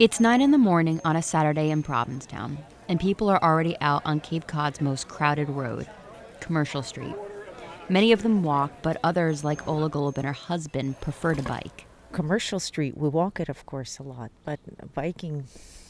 It's 9 in the morning on a Saturday in Provincetown, and people are already out on Cape Cod's most crowded road, Commercial Street. Many of them walk, but others, like Ola Golub and her husband, prefer to bike. Commercial Street, we walk it, of course, a lot, but biking,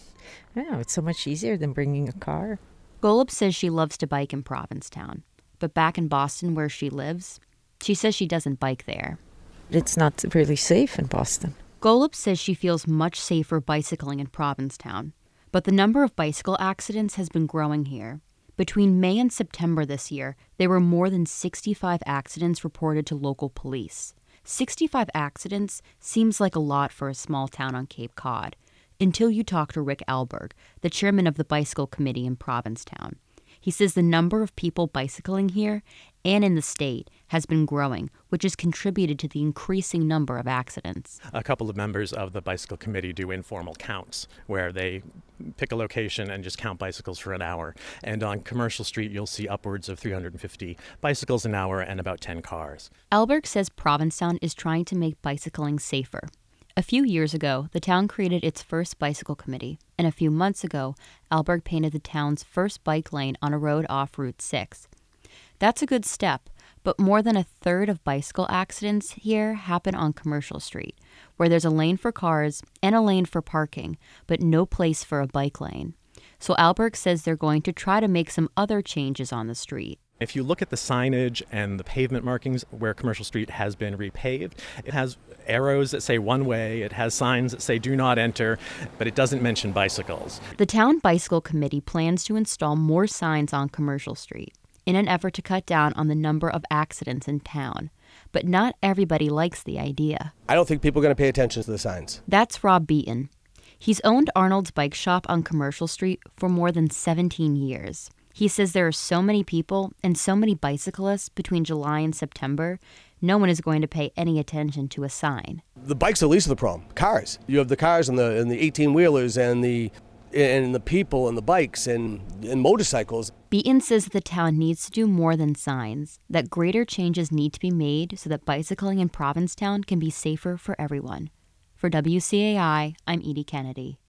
I don't know, it's so much easier than bringing a car. Golub says she loves to bike in Provincetown, but back in Boston where she lives, she says she doesn't bike there. It's not really safe in Boston. Golub says she feels much safer bicycling in Provincetown, but the number of bicycle accidents has been growing here. Between May and September this year, there were more than 65 accidents reported to local police. 65 accidents seems like a lot for a small town on Cape Cod, until you talk to Rick Alberg, the chairman of the bicycle committee in Provincetown. He says the number of people bicycling here and in the state has been growing, which has contributed to the increasing number of accidents. A couple of members of the bicycle committee do informal counts where they pick a location and just count bicycles for an hour. And on Commercial Street, you'll see upwards of 350 bicycles an hour and about 10 cars. Alberg says Provincetown is trying to make bicycling safer. A few years ago, the town created its first bicycle committee, and a few months ago, Alberg painted the town's first bike lane on a road off Route 6. That's a good step, but more than a third of bicycle accidents here happen on Commercial Street, where there's a lane for cars and a lane for parking, but no place for a bike lane. So Alberg says they're going to try to make some other changes on the street. If you look at the signage and the pavement markings where Commercial Street has been repaved, it has arrows that say one way, it has signs that say do not enter, but it doesn't mention bicycles. The town bicycle committee plans to install more signs on Commercial Street in an effort to cut down on the number of accidents in town. But not everybody likes the idea. I don't think people are going to pay attention to the signs. That's Rob Beaton. He's owned Arnold's Bike Shop on Commercial Street for more than 17 years. He says there are so many people and so many bicyclists between July and September, no one is going to pay any attention to a sign. The bikes are the least of the problem. Cars. You have the cars and the 18-wheelers and the people and the bikes and motorcycles. Beaton says that the town needs to do more than signs, that greater changes need to be made so that bicycling in Provincetown can be safer for everyone. For WCAI, I'm Edie Kennedy.